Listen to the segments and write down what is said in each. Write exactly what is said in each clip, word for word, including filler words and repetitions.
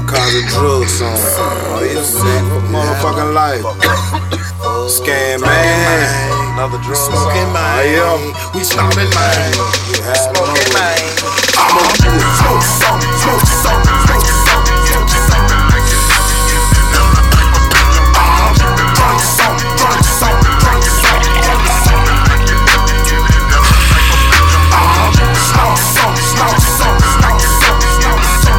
all kinds of drugs on. Oh, you sick for motherfucking life. Scam man, another drug smoking song. man. Oh, yeah. We snorting man. Smoking man. I'm on smoke some, smoke some, smoke some, smoke some. I'm drunk some, drunk some, drunk some, drunk some. I'm snort some, snort some, snort some, snort some.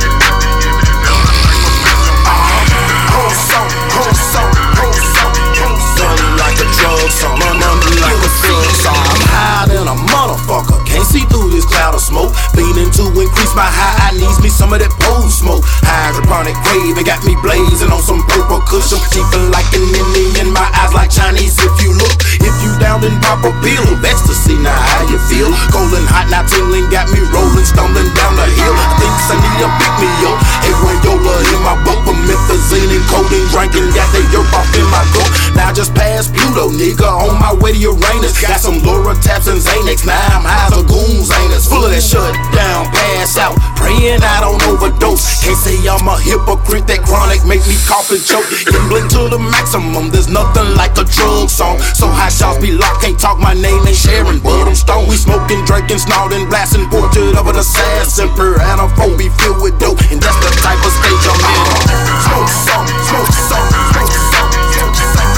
I'm hold some, hold some, hold some, hold some. Nothing like a drug song, nothing like a drug song. I'm high than a motherfucker. Can't see through this cloud of smoke. Fiending to increase my high, I needs me some of that pole smoke. Hydroponic grave, it got me blazing on some purple cushion. Cheapin' like an Indian, my eyes like Chinese if you look. If you down, then pop a pill of ecstasy, now how you feel? Cold and hot, now tingling, got me rolling, stumbling down the hill. I think I need to pick me up. Areola in my boat, promethazine and codeine drinking, got that yerp off in my coat. Now just past Pluto, nigga, on my way to Uranus. Got some Laura Taps and Xanax, now I'm high as a goons, ain't it? Full of that shut down, pass out, praying I don't overdose. Can't say I'm a hypocrite, that chronic make me cough and choke. Gambling to the maximum, there's nothing like a drug song. So high shots be locked, can't talk my name, ain't sharing, but I'm stoned. We smoking, drinking, snorting, blasting, portrait of an assassin. Per anaphone be filled with dope, and that's the type of stage I'm in. Smoke some, smoke some, smoke some, smoke some.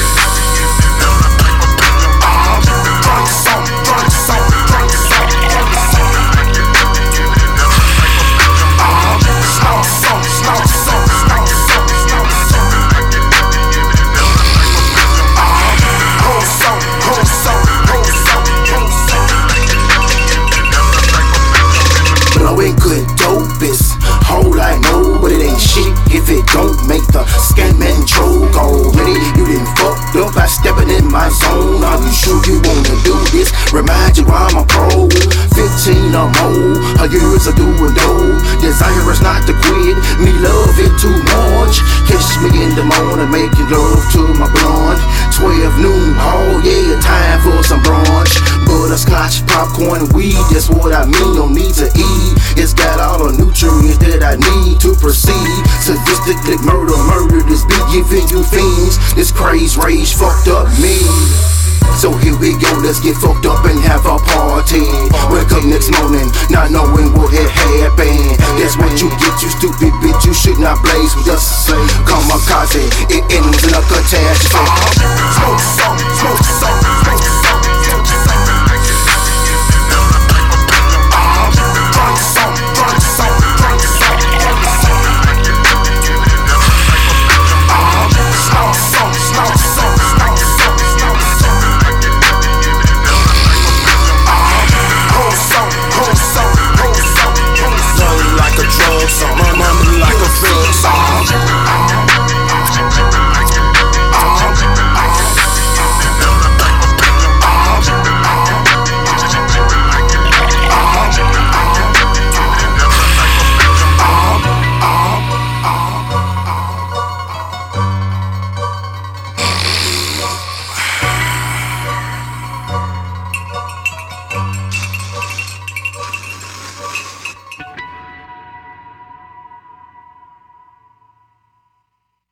I'm drunk some, drunk some, drunk some, drunk some. I'm snort some, snort some, snort some, snort some. I'm hold some, hold some, hold some, hold some. Blowing good dope is whole I know, but it ain't shit if it don't make the scamming choke already. You done fucked up by stepping in my zone. Are you sure you wanna do this? Remind you I'm a pro. Fifteen or more, her years of doing dough. Desirous not to quit, me love it too much. Kiss me in the morning, making love to my blonde. Twelve noon, oh yeah, time for some brunch. Butterscotch, popcorn, weed, that's what I mean. Don't need to eat, it's got all the nutrients that I need to proceed. Sadistic murder, murder, this beat giving you fiends. This craze, rage, fucked up me. So here we go, let's get fucked up and have a party. Wake up next morning, not knowing what had happened. That's what you get, you stupid